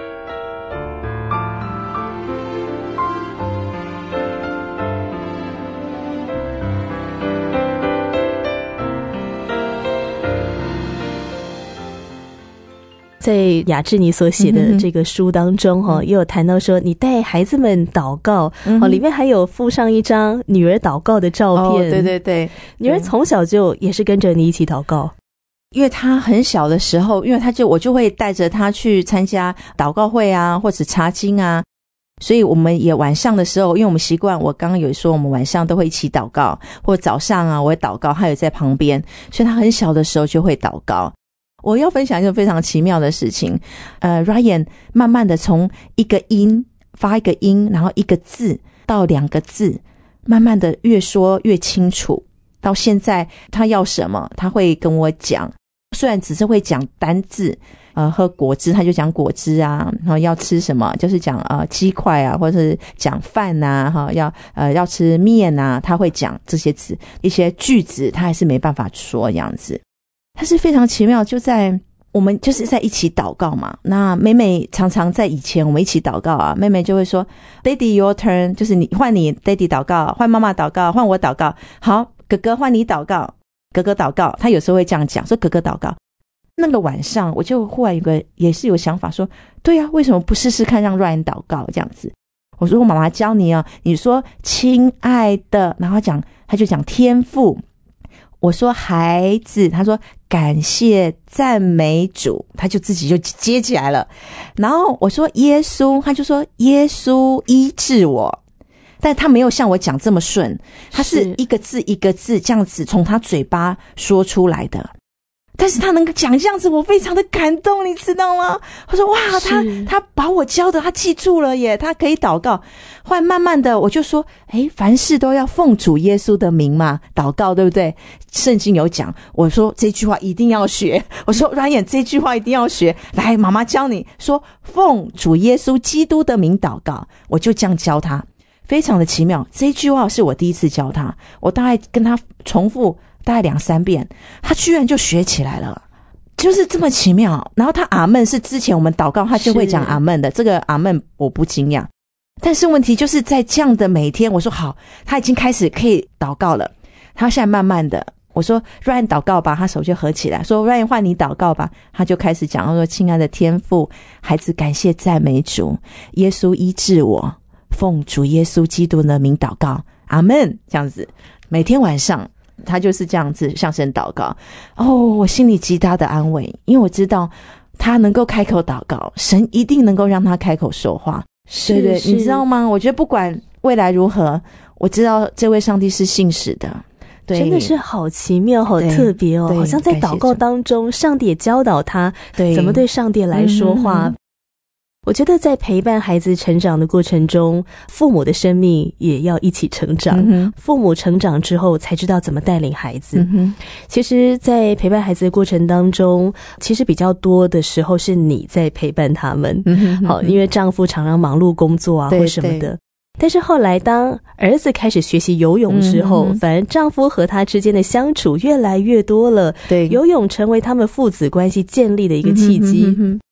在雅致你所写的这个书当中哈、嗯，也有谈到说你带孩子们祷告，嗯、哦，里面还有附上一张女儿祷告的照片。 哦、对对对， 女儿从小就也是跟着你一起祷告。 因为他很小的时候，因为他就我就会带着他去参加祷告会啊，或者查经啊，所以我们也晚上的时候，因为我们习惯，我刚刚有说我们晚上都会一起祷告，或者早上啊我会祷告，他也在旁边，所以他很小的时候就会祷告。我要分享一个非常奇妙的事情，呃 Ryan 慢慢的从一个音发一个音，然后一个字到两个字，慢慢的越说越清楚，到现在他要什么他会跟我讲，虽然只是会讲单字，呃，喝果汁他就讲果汁啊，然后要吃什么就是讲呃鸡块啊，或者是讲饭啊，哈，要呃要吃面啊，他会讲这些字，一些句子他还是没办法说这样子。他是非常奇妙，就在我们就是在一起祷告嘛，那妹妹常常在以前我们一起祷告啊，妹妹就会说 Daddy your turn， 就是你换你 Daddy 祷告，换妈妈祷告，换我祷告，好哥哥换你祷告，哥哥祷告，他有时候会这样讲，说哥哥祷告。那个晚上我就忽然有个也是有想法说，对啊，为什么不试试看让 Ryan 祷告这样子。我说我妈妈教你啊，你说亲爱的，然后讲他就讲天父，我说孩子，他说感谢赞美主，他就自己就接起来了。然后我说耶稣，他就说耶稣医治我，但他没有像我讲这么顺，他是一个字一个字这样子从他嘴巴说出来的。但是他能够讲这样子，我非常的感动，你知道吗？我说哇，他他把我教的他记住了耶，他可以祷告。后来慢慢的我就说，诶，凡事都要奉主耶稣的名嘛，祷告对不对？圣经有讲，我说这句话一定要学，我说Ryan这句话一定要学，来妈妈教你说奉主耶稣基督的名祷告，我就这样教他，非常的奇妙。这句话是我第一次教他，我大概跟他重复大概两三遍，他居然就学起来了，就是这么奇妙。然后他阿们是之前我们祷告他就会讲阿们的，这个阿们我不惊讶，但是问题就是在这样的每天，我说好，他已经开始可以祷告了，他现在慢慢的，我说 Ryan 祷告吧，他手就合起来，说 Ryan 换你祷告吧，他就开始讲，他说亲爱的天父，孩子感谢赞美主，耶稣医治我，奉主耶稣基督的名祷告，阿们，这样子每天晚上他就是这样子向神祷告。哦，我心里极大的安慰，因为我知道他能够开口祷告，神一定能够让他开口说话。对对，你知道吗？我觉得不管未来如何，我知道这位上帝是信实的。对， 真的是好奇妙好特别哦，好像在祷告当中上帝也教导他怎么对上帝来说话。嗯，我觉得在陪伴孩子成长的过程中，父母的生命也要一起成长，嗯，父母成长之后才知道怎么带领孩子，嗯，其实在陪伴孩子的过程当中，其实比较多的时候是你在陪伴他们，嗯，好，因为丈夫常常忙碌工作啊或什么的，但是后来当儿子开始学习游泳之后，嗯，反而丈夫和他之间的相处越来越多了，对，游泳成为他们父子关系建立的一个契机，嗯，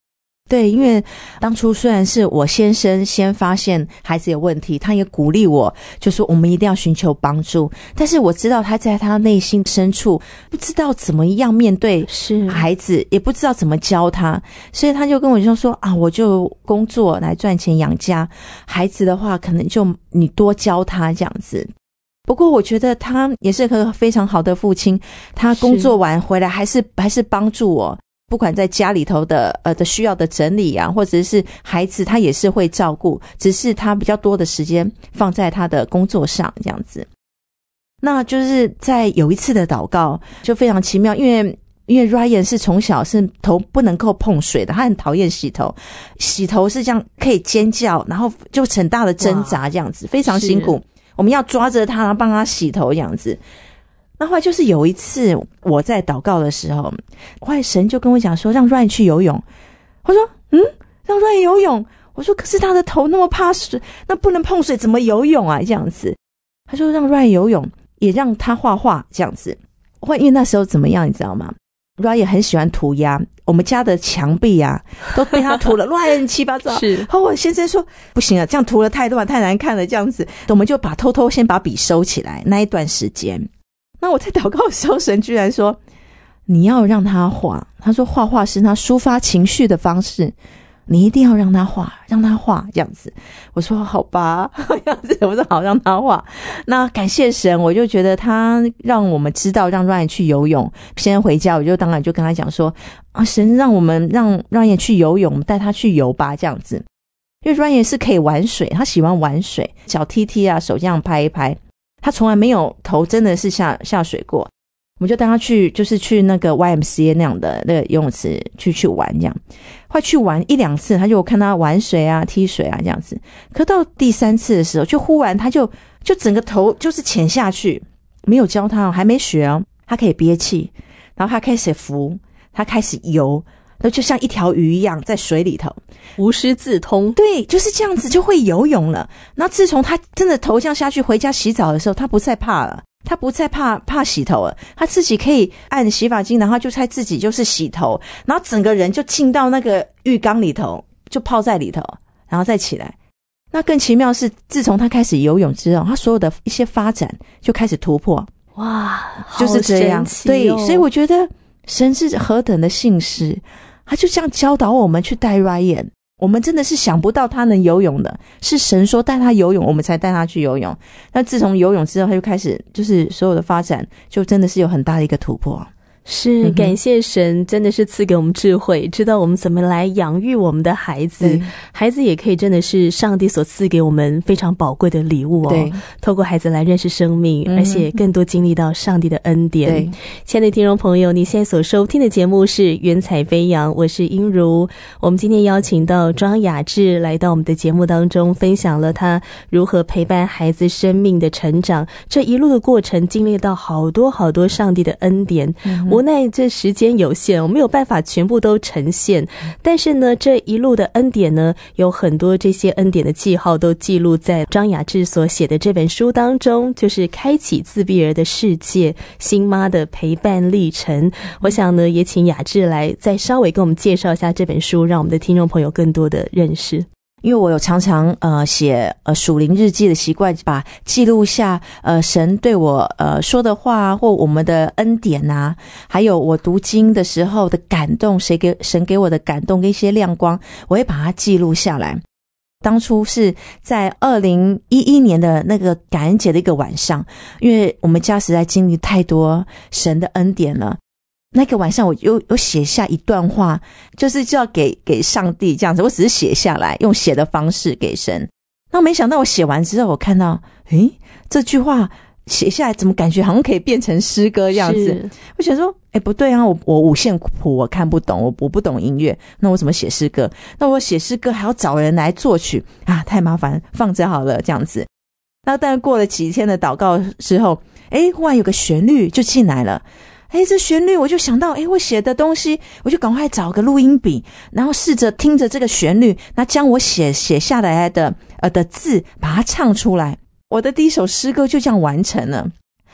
对，因为当初虽然是我先生先发现孩子有问题，他也鼓励我，就说我们一定要寻求帮助，但是我知道他在他内心深处不知道怎么样面对是孩子，也不知道怎么教他，所以他就跟我说说啊，我就工作来赚钱养家，孩子的话可能就你多教他这样子。不过我觉得他也是个非常好的父亲，他工作完回来还是还是帮助我，不管在家里头的呃的需要的整理啊，或者是孩子他也是会照顾，只是他比较多的时间放在他的工作上这样子。那就是在有一次的祷告就非常奇妙，因为因为 Ryan 是从小是头不能够碰水的，他很讨厌洗头，洗头是这样可以尖叫，然后就很大的挣扎这样子，非常辛苦，我们要抓着他然后帮他洗头这样子。那后来就是有一次我在祷告的时候，后来神就跟我讲说让 Ryan 去游泳。我说嗯，让 Ryan 游泳，我说可是他的头那么怕水，那不能碰水怎么游泳啊这样子。他说让 Ryan 游泳，也让他画画这样子。因为那时候怎么样你知道吗， Ryan 很喜欢涂鸦，我们家的墙壁啊都被他涂了乱七八糟。 是， 然后我先生说不行了，这样涂了太乱太难看了这样子，我们就把偷偷先把笔收起来。那一段时间，那我在祷告的时候，神居然说你要让他画，他说画画是他抒发情绪的方式，你一定要让他画，让他画这样子。我说好吧这样子，我说好，让他画。那感谢神，我就觉得他让我们知道让 Ryan 去游泳。先回家我就当然就跟他讲说啊，神让我们让 Ryan 去游泳，我们带他去游吧这样子。因为 Ryan 是可以玩水，他喜欢玩水，脚踢踢啊，手这样拍一拍，他从来没有头真的是下下水过。我们就带他去，就是去那个 Y M C A 那样的那个游泳池去去玩这样。快去玩一两次，他就看他玩水啊踢水啊这样子。可到第三次的时候，就忽然他就就整个头就是潜下去，没有教他哦，还没学哦，他可以憋气，然后他开始浮，他开始游，那就像一条鱼一样在水里头， 无师自通。 对，就是这样子就会游泳了。然后自从他真的头这样下去，回家洗澡的时候，他不再怕了。他不再怕怕洗头了，他自己可以按洗发精，然后就在自己就是洗头，然后整个人就进到那个浴缸里头，就泡在里头，然后再起来。那更奇妙是，自从他开始游泳之后，他所有的一些发展就开始突破。 哇， 就是这样。 好神奇哦。 对，所以我觉得神是何等的信实，他就这样教导我们去带 Ryan。我们真的是想不到他能游泳的，是神说带他游泳，我们才带他去游泳。那自从游泳之后，他就开始就是所有的发展就真的是有很大的一个突破。 是，感谢神真的是赐给我们智慧，知道我们怎么来养育我们的孩子。孩子也可以真的是上帝所赐给我们非常宝贵的礼物哦。 对， 透过孩子来认识生命，嗯，而且更多经历到上帝的恩典。 对， 亲爱的听众朋友，你现在所收听的节目是云彩飞扬，我是英如。我们今天邀请到庄雅智来到我们的节目当中，分享了他如何陪伴孩子生命的成长，这一路的过程经历到好多好多上帝的恩典。嗯，无奈这时间有限，我没有办法全部都呈现，但是呢这一路的恩典呢，有很多这些恩典的记号都记录在张雅智所写的这本书当中，就是开启自闭儿的世界，新妈的陪伴历程。我想呢也请雅智来再稍微跟我们介绍一下这本书，让我们的听众朋友更多的认识。 因为我有常常呃写呃属灵日记的习惯，把记录下呃神对我呃说的话，或我们的恩典啊，还有我读经的时候的感动，谁给神给我的感动跟一些亮光，我会把它记录下来。当初是在二零一一年的那个感恩节的一个晚上，因为我们家实在经历太多神的恩典了。那个晚上我有有写下一段话，就是就要给给上帝这样子，我只是写下来，用写的方式给神。那没想到我写完之后，我看到诶这句话写下来怎么感觉好像可以变成诗歌这样子。我想说诶不对啊，我我五线谱我看不懂，我我不懂音乐，那我怎么写诗歌？那我写诗歌还要找人来作曲啊，太麻烦，放着好了这样子。那但过了几天的祷告之后，诶忽然有个旋律就进来了。诶这旋律我就想到诶我写的东西，我就赶快找个录音笔，然后试着听着这个旋律，那将我写写下来的呃的字把它唱出来。我的第一首诗歌就这样完成了。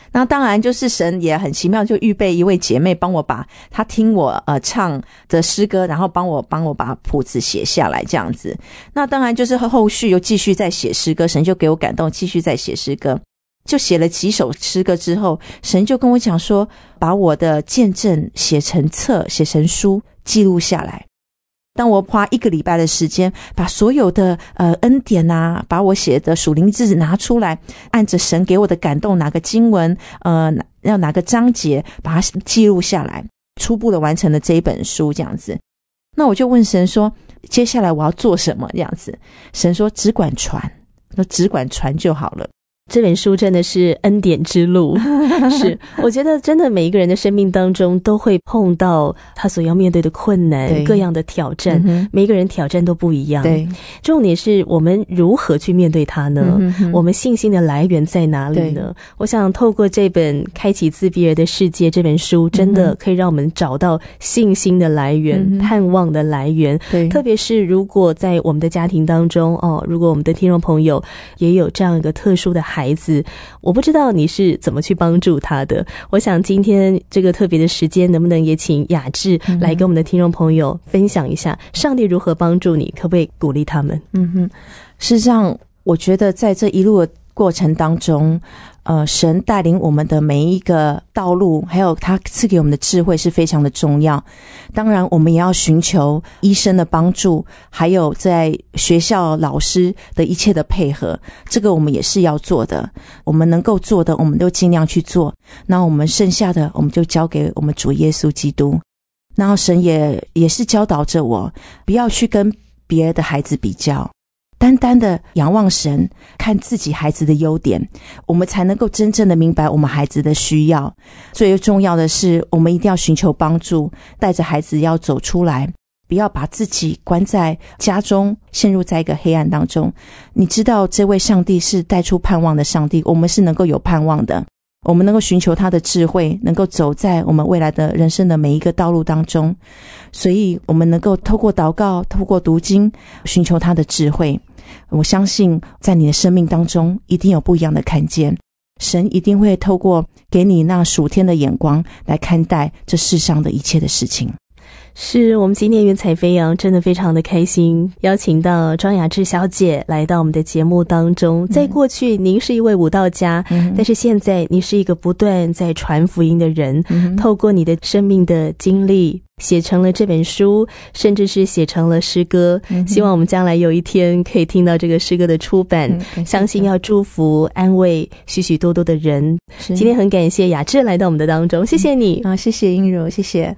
那当然就是神也很奇妙，就预备一位姐妹帮我把她听我呃唱的诗歌，然后帮我帮我把谱子写下来这样子。那当然就是后续又继续在写诗歌，神就给我感动，继续在写诗歌。就写了几首诗歌之后，神就跟我讲说，把我的见证写成册，写成书，记录下来。当我花一个礼拜的时间，把所有的呃恩典啊，把我写的属灵字拿出来，按着神给我的感动，哪个经文，呃，要哪个章节，把它记录下来，初步的完成了这一本书，这样子。那我就问神说，接下来我要做什么？这样子，神说只管传，说只管传就好了。 这本书真的是恩典之路。是，我觉得真的每一个人的生命当中都会碰到他所要面对的困难，各样的挑战，嗯，每一个人挑战都不一样。对，重点是我们如何去面对它呢？嗯哼，我们信心的来源在哪里呢？我想透过这本《开启自闭儿的世界》这本书，真的可以让我们找到信心的来源，嗯，盼望的来源。对，特别是如果在我们的家庭当中，哦，如果我们的听众朋友也有这样一个特殊的孩子孩子，我不知道你是怎么去帮助他的。我想今天这个特别的时间，能不能也请雅致来跟我们的听众朋友分享一下，上帝如何帮助你，可不可以鼓励他们？ 嗯哼，事实上，我觉得在这一路的过程当中，呃，神带领我们的每一个道路，还有他赐给我们的智慧是非常的重要。当然我们也要寻求医生的帮助，还有在学校老师的一切的配合，这个我们也是要做的。我们能够做的我们都尽量去做，那我们剩下的我们就交给我们主耶稣基督。然后神也也是教导着我，不要去跟别的孩子比较，单单的仰望神，看自己孩子的优点，我们才能够真正的明白我们孩子的需要。最重要的是，我们一定要寻求帮助，带着孩子要走出来，不要把自己关在家中，陷入在一个黑暗当中。你知道这位上帝是带出盼望的上帝，我们是能够有盼望的，我们能够寻求他的智慧，能够走在我们未来的人生的每一个道路当中。所以我们能够透过祷告，透过读经，寻求他的智慧。我相信在你的生命当中一定有不一样的看见，神一定会透过给你那属天的眼光来看待这世上的一切的事情。 是，我们今天云彩飞扬真的非常的开心，邀请到庄雅致小姐来到我们的节目当中。在过去您是一位舞蹈家，嗯，但是现在你是一个不断在传福音的人，嗯，透过你的生命的经历写成了这本书，甚至是写成了诗歌，嗯，希望我们将来有一天可以听到这个诗歌的出版，嗯，相信要祝福安慰许许多多的人。今天很感谢雅致来到我们的当中，谢谢你， 嗯，啊，谢谢英柔，谢谢。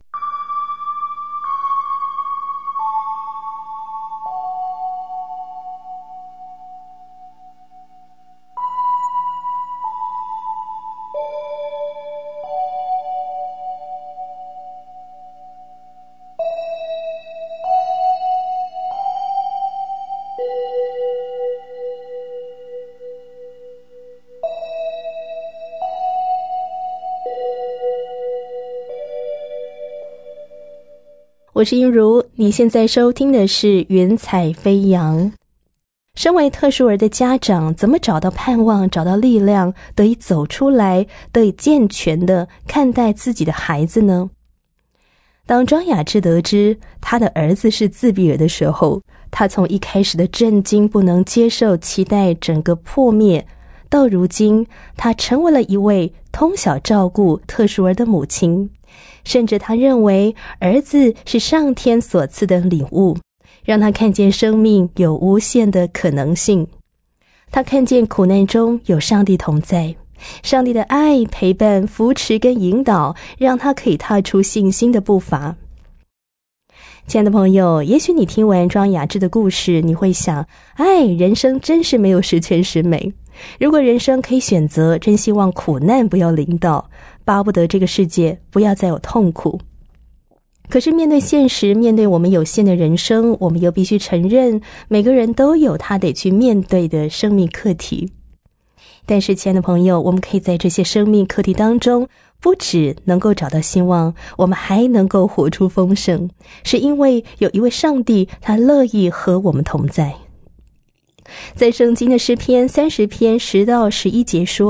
我是英如，你现在收听的是云彩飞扬。身为特殊儿的家长，怎么找到盼望，找到力量，得以走出来，得以健全的看待自己的孩子呢？当庄雅致得知他的儿子是自闭儿的时候，他从一开始的震惊、不能接受、期待整个破灭，到如今他成为了一位通晓照顾特殊儿的母亲，甚至他认为儿子是上天所赐的礼物，让他看见生命有无限的可能性。他看见苦难中有上帝同在，上帝的爱、陪伴、扶持跟引导，让他可以踏出信心的步伐。亲爱的朋友，也许你听完庄雅致的故事，你会想，哎，人生真是没有十全十美。如果人生可以选择，真希望苦难不要临到，巴不得这个世界不要再有痛苦。可是面对现实，面对我们有限的人生，我们又必须承认，每个人都有他得去面对的生命课题。但是亲爱的朋友，我们可以在这些生命课题当中，不只能够找到希望，我们还能够活出丰盛，是因为有一位上帝，他乐意和我们同在。在圣经的诗篇三十篇十到十一节说，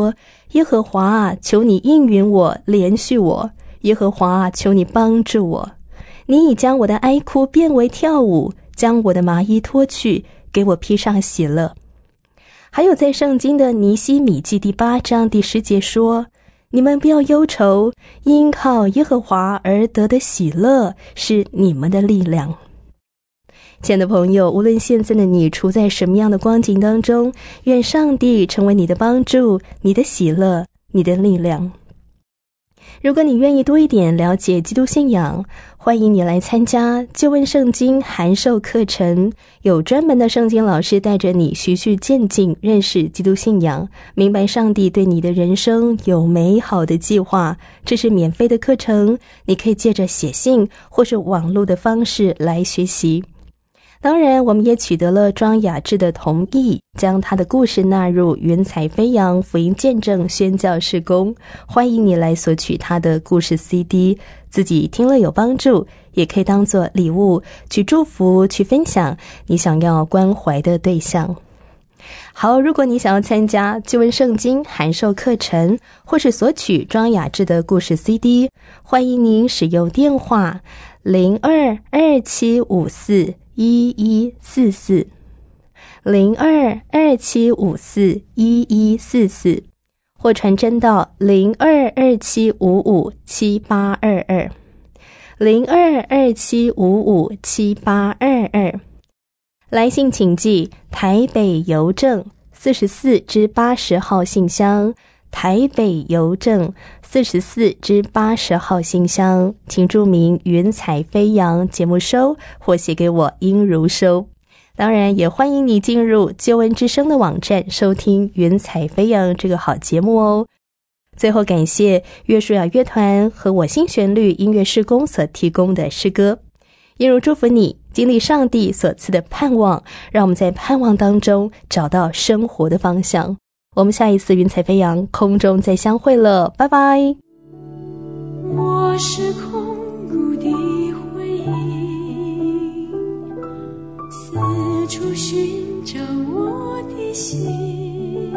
耶和华啊，求你应允我，怜恤我。耶和华啊，求你帮助我。你已将我的哀哭变为跳舞，将我的麻衣脱去，给我披上喜乐。还有在圣经的尼希米记第八章第十节说，你们不要忧愁，因靠耶和华而得的喜乐是你们的力量。亲爱的朋友，无论现在的你处在什么样的光景当中，愿上帝成为你的帮助，你的喜乐，你的力量。如果你愿意多一点了解基督信仰，欢迎你来参加救恩圣经函授课程，有专门的圣经老师带着你循序渐进认识基督信仰，明白上帝对你的人生有美好的计划。这是免费的课程，你可以借着写信或是网络的方式来学习。当然，我们也取得了庄雅志的同意，将他的故事纳入云彩飞扬福音见证宣教事工。欢迎你来索取他的故事 C D， 自己听了有帮助，也可以当作礼物去祝福，去分享你想要关怀的对象。好，如果你想要参加救恩圣经函授课程，或是索取庄雅志的故事 C D， 欢迎您使用电话零二二七五四一一四四零二二七五四一一四四，或传真到零二二七五五七八二二零二二七五五七八二二。来信请寄台北邮政四十四至八十号信箱，台北邮政四十四至八十号信箱，请注明云彩飞扬节目收，或写给我音如收。当然也欢迎你进入救恩之声的网站收听云彩飞扬这个好节目哦。最后感谢约书亚乐团和我新旋律音乐事工所提供的诗歌。音如祝福你经历上帝所赐的盼望，让我们在盼望当中找到生活的方向。我们下一次云彩飞扬空中再相会了，拜拜。 我是空谷的回忆，四处寻找我的心，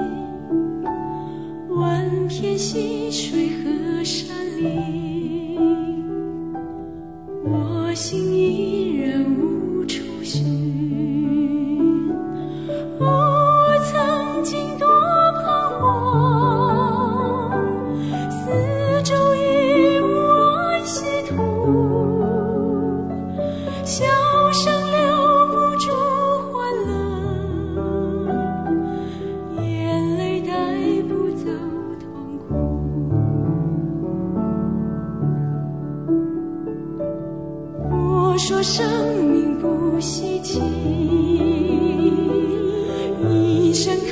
万片溪水和山林，我心依然无处寻。哦，我曾经多彷徨，四周已无安息土，笑声留不住欢乐，眼泪带不走痛苦。我说生命不稀奇，一生